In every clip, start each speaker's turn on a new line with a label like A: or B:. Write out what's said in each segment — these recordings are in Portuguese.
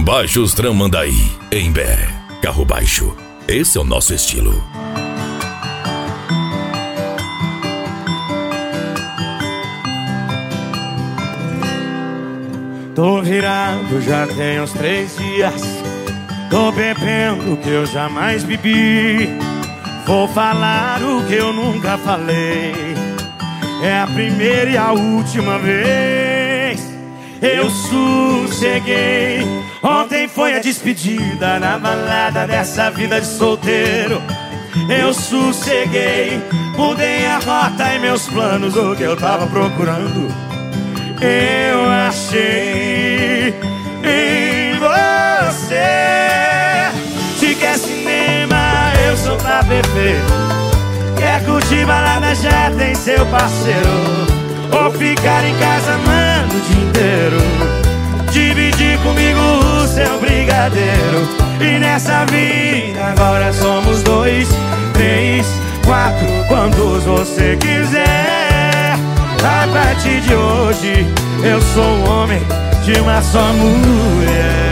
A: Baixos Tramandaí, em Bé. Carro baixo, esse é o nosso estilo.
B: Tô virado, já tem uns 3 dias. Tô bebendo o que eu jamais bebi. Vou falar o que eu nunca falei. É a primeira e a última vez. Eu sosseguei. Ontem foi a despedida na balada dessa vida de solteiro. Eu sosseguei. Mudei a rota e meus planos, o que eu tava procurando eu achei em você. Se quer cinema, eu sou pra perfeito. Quer curtir balada, já tem seu parceiro. Ou ficar em casa amando o dia inteiro. Dividir comigo o seu brigadeiro. E nessa vida agora somos 2, 3, 4, quantos você quiser. A partir de hoje eu sou um homem de uma só mulher.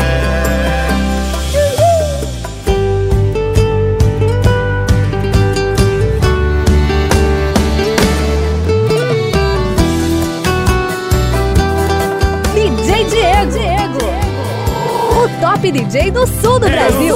C: DJ Diego, o top DJ do sul do Brasil.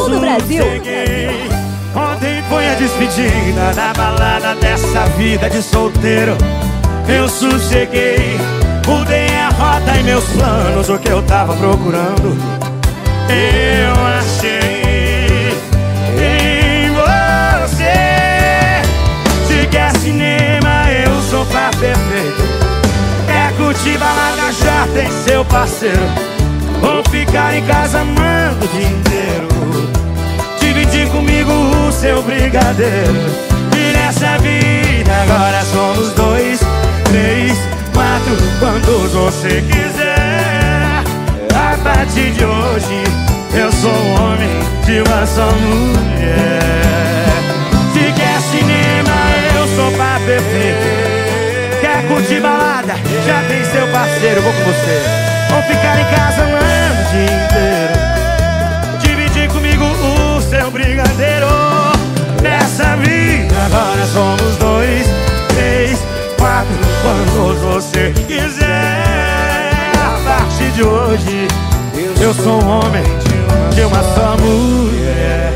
B: Ontem foi a despedida da balada dessa vida de solteiro. Eu sosseguei, mudei a rota e meus planos, o que eu tava procurando eu achei em você. Se quer cinema, eu sou pra perfeito. Quer curtir balada, já tem seu parceiro. Ou ficar em casa amando o dia inteiro. Dividir comigo o seu brigadeiro. E nessa vida agora somos 2, 3, 4, quantos você quiser. A partir de hoje eu sou um homem de uma só mulher. Se quer cinema, eu sou pra perfeito. Quer curtir balada, já tem seu parceiro, vou com você. Ou ficar em casa amando o dia inteiro. Dividir comigo o seu brigadeiro. Nessa vida agora somos 2, 3, 4, quantos você quiser. A partir de hoje eu sou um homem de uma só mulher.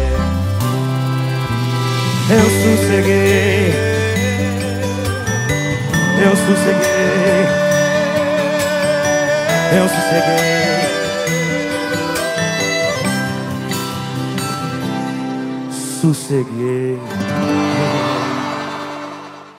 B: Eu sosseguei. Eu sosseguei. Eu sosseguei. Sosseguei.